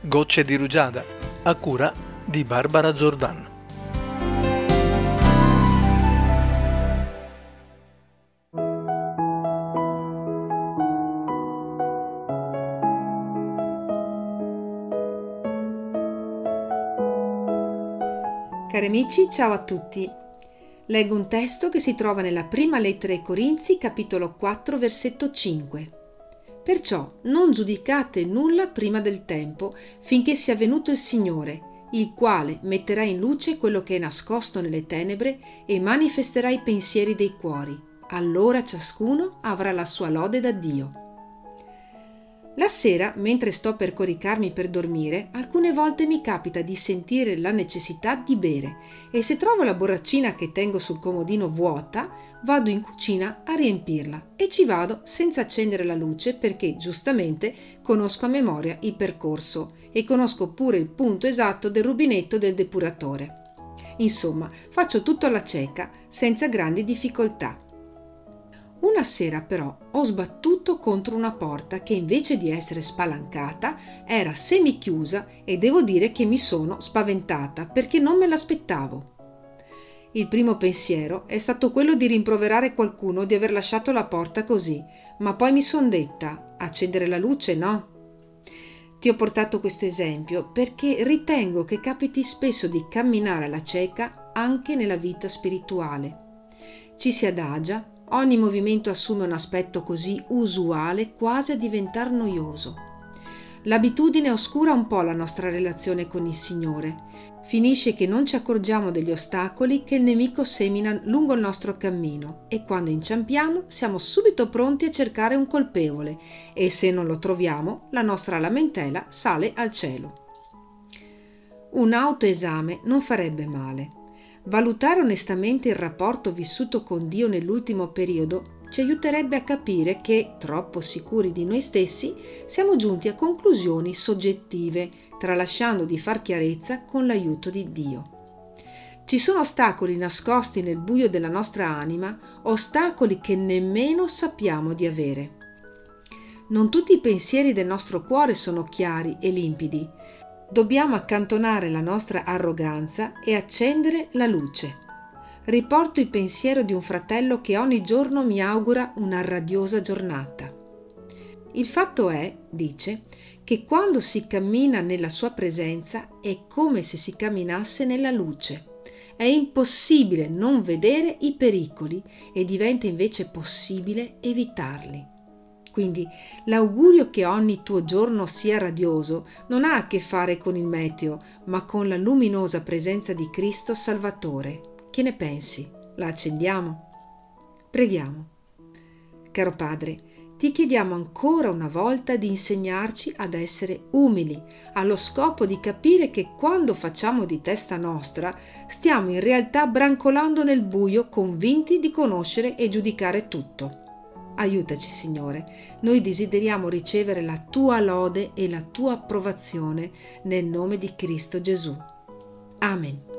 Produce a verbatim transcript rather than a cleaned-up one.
Gocce di rugiada, a cura di Barbara Zordan. Cari amici, ciao a tutti. Leggo un testo che si trova nella prima lettera ai Corinzi, capitolo quattro, versetto cinque. Perciò non giudicate nulla prima del tempo, finché sia venuto il Signore, il quale metterà in luce quello che è nascosto nelle tenebre e manifesterà i pensieri dei cuori. Allora ciascuno avrà la sua lode da Dio. La sera, mentre sto per coricarmi per dormire, alcune volte mi capita di sentire la necessità di bere e se trovo la borraccina che tengo sul comodino vuota, vado in cucina a riempirla e ci vado senza accendere la luce perché, giustamente, conosco a memoria il percorso e conosco pure il punto esatto del rubinetto del depuratore. Insomma, faccio tutto alla cieca, senza grandi difficoltà. Una sera però ho sbattuto contro una porta che invece di essere spalancata era semichiusa e devo dire che mi sono spaventata perché non me l'aspettavo. Il primo pensiero è stato quello di rimproverare qualcuno di aver lasciato la porta così, ma poi mi son detta: accendere la luce no. Ti ho portato questo esempio perché ritengo che capiti spesso di camminare alla cieca anche nella vita spirituale. Ci si adagia. Ogni movimento assume un aspetto così usuale quasi a diventar noioso. L'abitudine oscura un po' la nostra relazione con il Signore. Finisce che non ci accorgiamo degli ostacoli che il nemico semina lungo il nostro cammino e quando inciampiamo siamo subito pronti a cercare un colpevole e se non lo troviamo la nostra lamentela sale al cielo. Un autoesame non farebbe male. Valutare onestamente il rapporto vissuto con Dio nell'ultimo periodo ci aiuterebbe a capire che, troppo sicuri di noi stessi, siamo giunti a conclusioni soggettive, tralasciando di far chiarezza con l'aiuto di Dio. Ci sono ostacoli nascosti nel buio della nostra anima, ostacoli che nemmeno sappiamo di avere. Non tutti i pensieri del nostro cuore sono chiari e limpidi. Dobbiamo accantonare la nostra arroganza e accendere la luce. Riporto il pensiero di un fratello che ogni giorno mi augura una radiosa giornata. Il fatto è, dice, che quando si cammina nella sua presenza è come se si camminasse nella luce. È impossibile non vedere i pericoli e diventa invece possibile evitarli. Quindi l'augurio che ogni tuo giorno sia radioso non ha a che fare con il meteo, ma con la luminosa presenza di Cristo Salvatore. Che ne pensi? La accendiamo? Preghiamo. Caro Padre, ti chiediamo ancora una volta di insegnarci ad essere umili, allo scopo di capire che quando facciamo di testa nostra, stiamo in realtà brancolando nel buio, convinti di conoscere e giudicare tutto. Aiutaci, Signore, noi desideriamo ricevere la Tua lode e la Tua approvazione nel nome di Cristo Gesù. Amen.